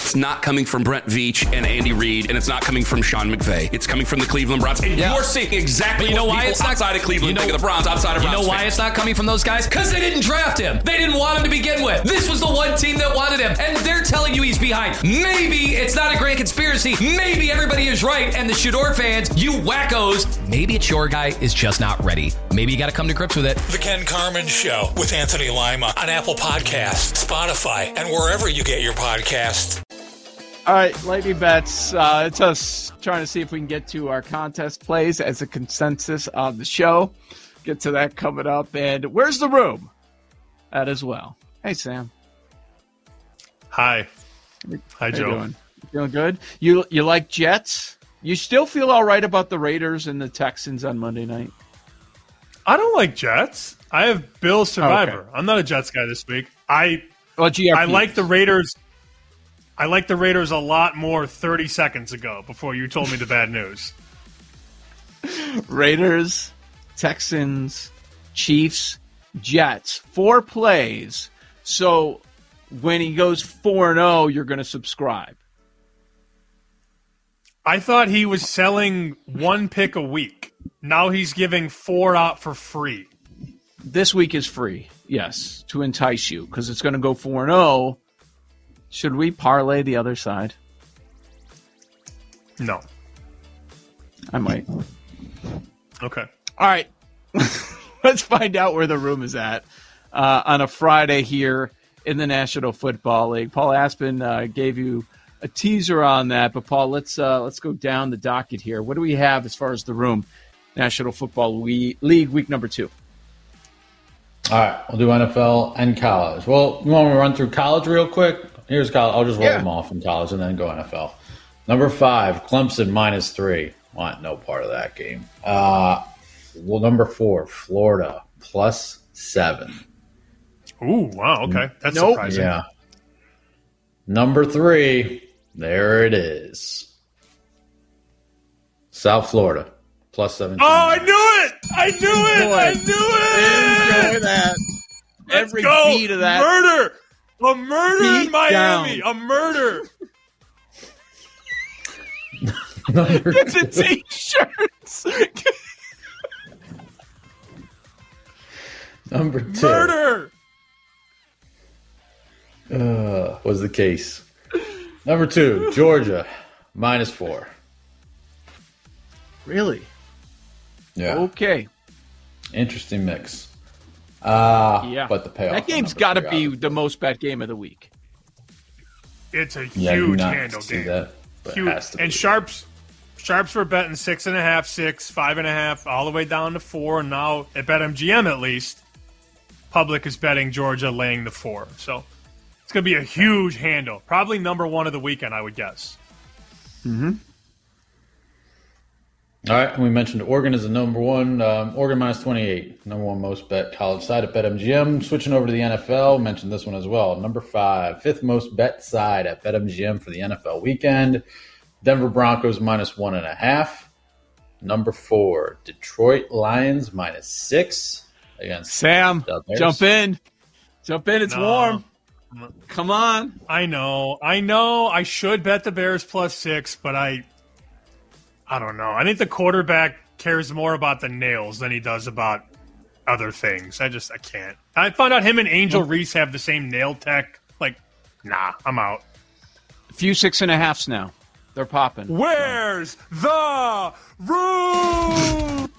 it's not coming from Brent Veach and Andy Reid, and it's not coming from Sean McVay. It's coming from the Cleveland Browns. And you're seeing exactly what people outside of Cleveland think of the Browns, outside of Browns. You know why it's not coming from those guys? Because they didn't draft him. They didn't want him to begin with. This was the one team that wanted him, and they're telling you he's behind. Maybe it's not a grand conspiracy. Maybe everybody is right, and the Shador fans, you wackos, maybe it's your guy is just not ready. Maybe you got to come to grips with it. The Ken Carman Show with Anthony Lima on Apple Podcasts, Spotify, and wherever you get your podcasts. All right, Lightning Bets. It's us trying to see if we can get to our contest plays as a consensus of the show. Get to that coming up. And where's the room? That as well. Hey, Sam. Hi. Hi, Joe. How you doing? You feeling good? You like Jets? You still feel all right about the Raiders and the Texans on Monday night? I don't like Jets. I have Bills Survivor. Okay. I'm not a Jets guy this week. I GRP. like the Raiders. I like the Raiders a lot more 30 seconds ago before you told me the bad news. Raiders, Texans, Chiefs, Jets. 4 plays. So when he goes 4-0, you're going to subscribe. I thought he was selling 1 pick a week. Now he's giving 4 out for free. This week is free, yes, to entice you, because it's going to go 4-0. Should we parlay the other side? No. I might. Okay. All right. Let's find out where the room is at on a Friday here in the National Football League. Paul Aspen gave you a teaser on that, but Paul, let's go down the docket here. What do we have as far as the room? National Football League week number 2. All right, we'll do NFL and college. Well, you want me to run through college real quick? Here's college. I'll just roll them off in college and then go NFL. Number 5, Clemson -3. Want no part of that game. Number 4, Florida +7. Ooh, wow, okay. That's surprising. Yeah. Number 3, there it is. South Florida +17. Oh, I knew it! I knew it! Boy, I knew it! enjoy that. Let's Every go. beat of that. Murder! A murder Beat in Miami! down. A murder! Get the T-shirts. Number 2. Murder! Was the case. Number 2, Georgia -4. Really? Yeah. Okay. Interesting mix. Yeah. But the payoff. That game's got to be the most bet game of the week. It's a Yeah, you huge not handle see game. that, but it Huge. has to And be. Sharps were betting 6.5, 6, 5.5, all the way down to 4. And now at BetMGM, at least, public is betting Georgia laying the 4. So it's going to be a huge handle. Probably number 1 of the weekend, I would guess. Mm-hmm. All right, and we mentioned Oregon is the number 1. Oregon -28, number 1 most bet college side at BetMGM. Switching over to the NFL, mentioned this one as well. Number 5, 5th most bet side at BetMGM for the NFL weekend. Denver Broncos -1.5. Number 4, Detroit Lions -6 against Sam, the Bears. jump in. Jump in. It's No. warm. Come on. I know. I should bet the Bears +6, but I don't know. I think the quarterback cares more about the nails than he does about other things. I can't. I found out him and Angel Reese have the same nail tech. Like, nah, I'm out. A few 6.5s now. They're popping. Where's the room?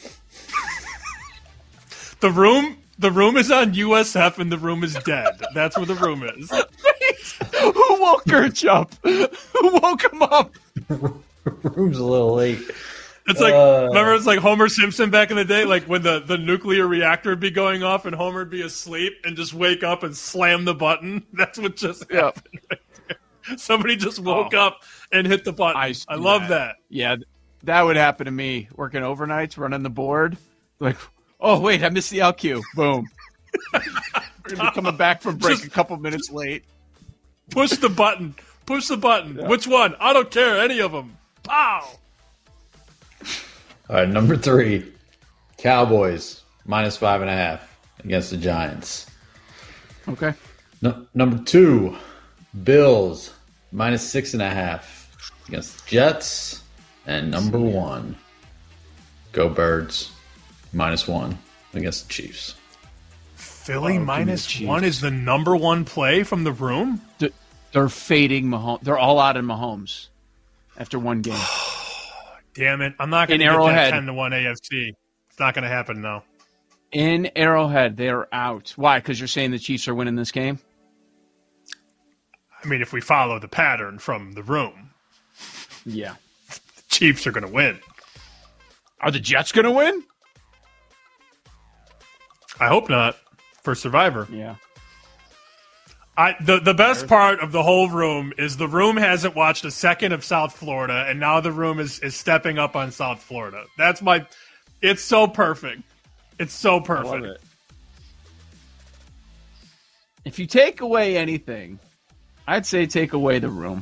The room is on USF and the room is dead. That's where the room is. Who woke Gertch up? Who woke him up? Room's a little late. It's like, remember, it's like Homer Simpson back in the day, like when the nuclear reactor would be going off and Homer would be asleep and just wake up and slam the button. That's what just happened right there. Somebody just woke up and hit the button. I love that. Yeah, that would happen to me working overnights, running the board. Like, oh, wait, I missed the LQ. Boom. We're going to be coming back from break a couple minutes late. Push the button. Push the button. Yeah. Which one? I don't care. Any of them. Pow! All right, number 3, Cowboys -5.5 against the Giants. Okay. Number 2, Bills minus 6.5 against the Jets. And number 1, go Birds, -1 against the Chiefs. Philly -1 is the number 1 play from the room? They're fading Mahomes. They're all out in Mahomes after one game. Damn it. I'm not going to get that 10-1 AFC. It's not going to happen, no. In Arrowhead, they're out. Why? Because you're saying the Chiefs are winning this game? I mean, if we follow the pattern from the room. Yeah. The Chiefs are going to win. Are the Jets going to win? I hope not. For Survivor. Yeah. The best part of the whole room is the room hasn't watched a second of South Florida, and now the room is stepping up on South Florida. It's so perfect. It's so perfect. I love it. If you take away anything, I'd say take away the room.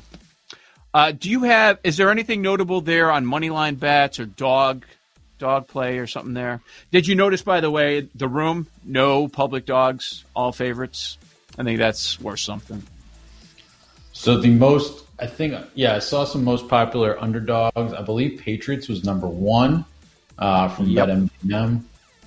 Is there anything notable there on moneyline bets or dog play or something there? Did you notice, by the way, the room, no public dogs, all favorites? I think that's worth something. So I saw some most popular underdogs. I believe Patriots was number 1 from BetMGM.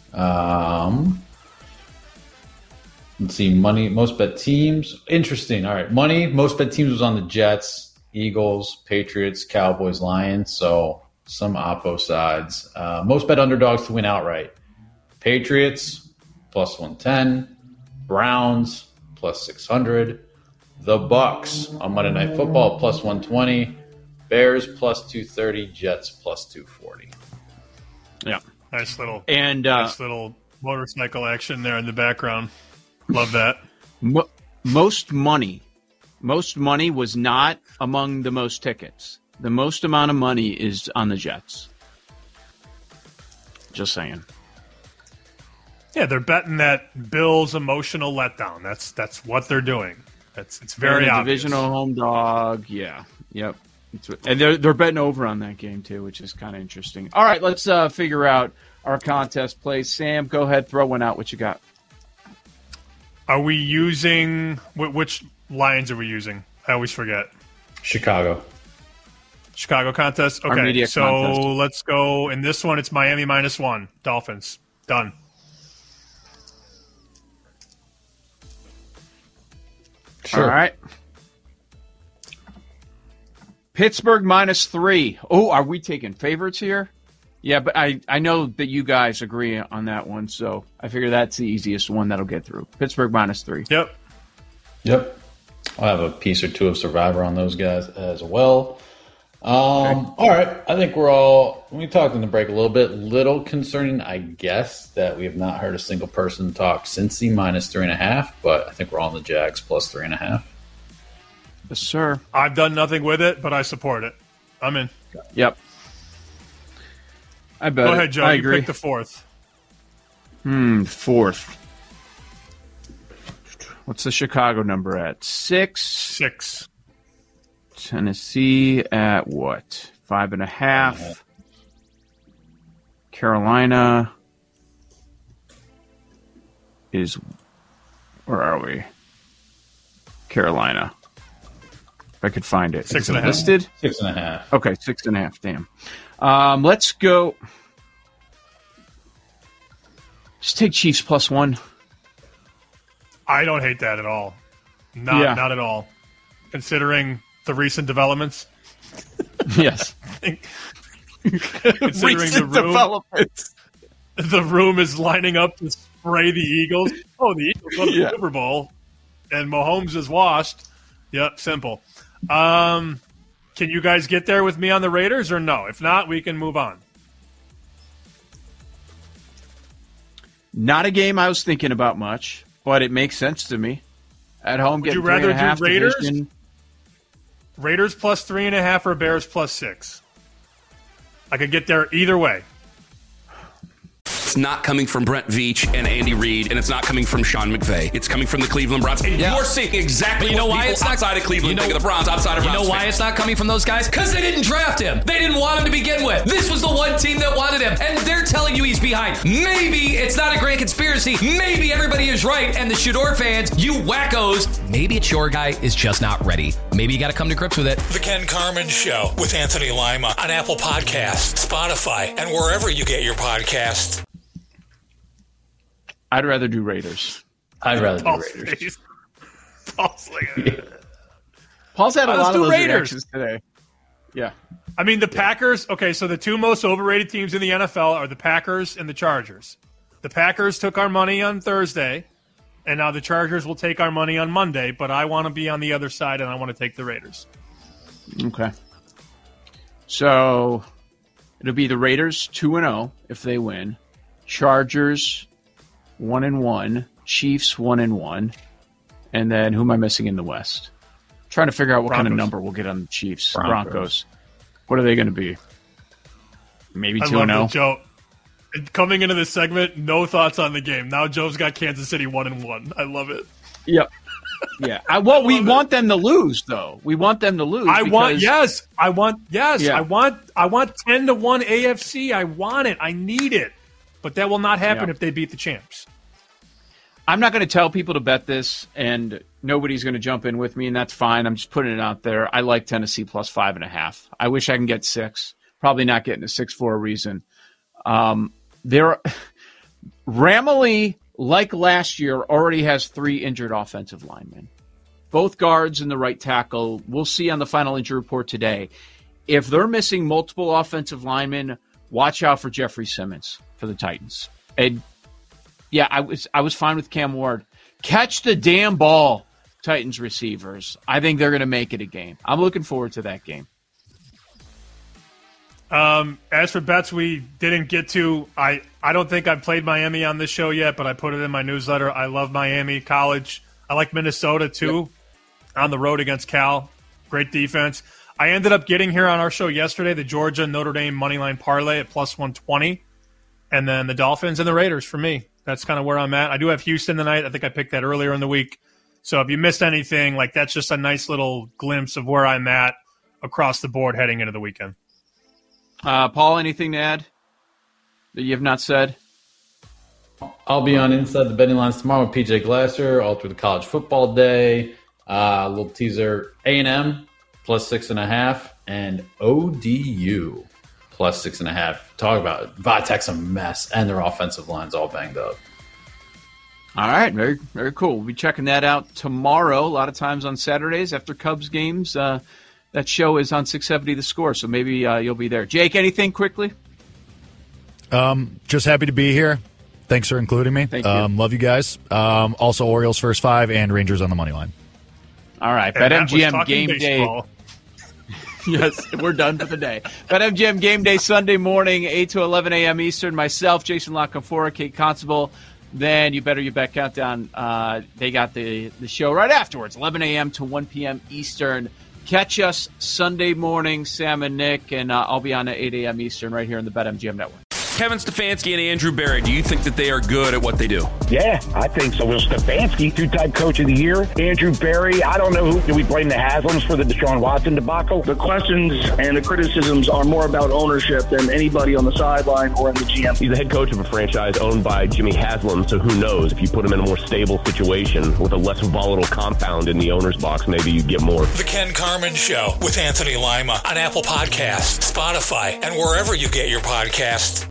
Let's see, money, most bet teams. Interesting. All right, money, most bet teams was on the Jets, Eagles, Patriots, Cowboys, Lions. So some oppo sides. Most bet underdogs to win outright. Patriots, +110. Browns, +600. The Bucks on Monday Night Football, +120. Bears, +230. Jets, +240. Yeah. Nice little motorcycle action there in the background. Love that. Most money was not among the most tickets. The most amount of money is on the Jets. Just saying. Yeah, they're betting that Bills' emotional letdown. That's what they're doing. It's very obvious. Divisional home dog. Yeah. Yep. And they're betting over on that game too, which is kind of interesting. All right, let's figure out our contest plays. Sam, go ahead, throw one out. What you got? Are we using which Lions are we using? I always forget. Chicago contest. Okay, so contest. Let's go. In this one, it's Miami -1. Dolphins done. Sure. All right. Pittsburgh -3. Oh, are we taking favorites here? Yeah, but I know that you guys agree on that one, so I figure that's the easiest one that'll get through. Pittsburgh -3. Yep. I'll have a piece or two of Survivor on those guys as well. All right. I think we talked in the break a little concerning, I guess, that we have not heard a single person talk Cincy -3.5, but I think we're all in the Jags +3.5. Yes, sir. I've done nothing with it, but I support it. I'm in. Yep. I bet. Go ahead, Joe. I you agree. pick the fourth. Fourth. What's the Chicago number at? 6? 6. Tennessee at what? 5.5. Carolina is... Where are we? Carolina. If I could find it. 6.5. Is it listed? 6.5. Okay, 6.5. Damn. Let's go. Just take Chiefs +1. I don't hate that at all. Not at all. Considering the recent developments. Yes. Considering the room is lining up to spray the Eagles. Oh, the Eagles won the Super Bowl, and Mahomes is washed. Yep, simple. Can you guys get there with me on the Raiders or no? If not, we can move on. Not a game I was thinking about much, but it makes sense to me. At home, would you rather do Raiders? Division. Raiders +3.5 or Bears +6? I could get there either way. It's not coming from Brent Veach and Andy Reid, and it's not coming from Sean McVay. It's coming from the Cleveland Browns. And you're seeing exactly what people outside of Cleveland think of the Browns, outside of Browns. You know why it's not coming from those guys? Because they didn't draft him. They didn't want him to begin with. This was the one team that wanted him, and they're telling you he's behind. Maybe it's not a grand conspiracy. Maybe everybody is right, and the Shador fans, you wackos, maybe it's your guy is just not ready. maybe you got to come to grips with it. The Ken Carman Show with Anthony Lima on Apple Podcasts, Spotify, and wherever you get your podcasts. I'd rather do Raiders. I'd rather do Raiders. Paul's had a lot of those Raiders reactions today. Yeah. I mean, the Packers, okay, so the two most overrated teams in the NFL are the Packers and the Chargers. The Packers took our money on Thursday, and now the Chargers will take our money on Monday, but I want to be on the other side, and I want to take the Raiders. Okay. So it'll be the Raiders 2-0 if they win. Chargers 1-1. Chiefs 1-1. And then who am I missing in the West? I'm trying to figure out what kind of number we'll get on the Chiefs. Broncos. What are they going to be? Maybe 2-0? Joe, coming into this segment, no thoughts on the game. Now Joe's got Kansas City 1-1. I love it. Yep. Yeah. We want them to lose, though. We want them to lose. I want 10-1 AFC. I want it. I need it. But that will not happen if they beat the champs. I'm not going to tell people to bet this, and nobody's going to jump in with me, and that's fine. I'm just putting it out there. I like Tennessee plus 5.5. I wish I can get 6. Probably not getting a 6 for a reason. Ramley, like last year, already has 3 injured offensive linemen. Both guards and the right tackle. We'll see on the final injury report today. If they're missing multiple offensive linemen, watch out for Jeffrey Simmons for the Titans. And yeah, I was fine with Cam Ward. Catch the damn ball, Titans receivers. I think they're going to make it a game. I'm looking forward to that game. As for bets we didn't get to, I don't think I've played Miami on this show yet, but I put it in my newsletter. I love Miami College. I like Minnesota, too, on the road against Cal. Great defense. I ended up getting here on our show yesterday the Georgia-Notre Dame moneyline parlay at plus 120, and then the Dolphins and the Raiders for me. That's kind of where I'm at. I do have Houston tonight. I think I picked that earlier in the week. So if you missed anything, like that's just a nice little glimpse of where I'm at across the board heading into the weekend. Paul, anything to add that you have not said? I'll be on Inside the Betting Lines tomorrow with PJ Glasser all through the college football day. A little teaser, A&M plus 6.5 and ODU plus 6.5. Talk about it. Vitek's a mess, and their offensive line's all banged up. All right, very, very cool. We'll be checking that out tomorrow. A lot of times on Saturdays after Cubs games, that show is on 670 The Score, so maybe you'll be there. Jake, anything quickly? Just happy to be here. Thanks for including me. Thank you. Love you guys. Also, Orioles first 5 and Rangers on the money line. All right, BetMGM Game Day. Yes, we're done for the day. BetMGM Game Day Sunday morning, 8 to 11 a.m. Eastern. Myself, Jason LaConfora, Kate Constable. Then You Better You Bet Countdown. They got the show right afterwards, 11 a.m. to 1 p.m. Eastern. Catch us Sunday morning, Sam and Nick, and I'll be on at 8 a.m. Eastern right here in the BetMGM Network. Kevin Stefanski and Andrew Berry, do you think that they are good at what they do? Yeah, I think so. Will Stefanski, 2-time coach of the year. Andrew Berry, I don't know who. Do we blame the Haslams for the Deshaun Watson debacle? The questions and the criticisms are more about ownership than anybody on the sideline or in the GM. He's the head coach of a franchise owned by Jimmy Haslam, so who knows? If you put him in a more stable situation with a less volatile compound in the owner's box, maybe you get more. The Ken Carman Show with Anthony Lima on Apple Podcasts, Spotify, and wherever you get your podcasts.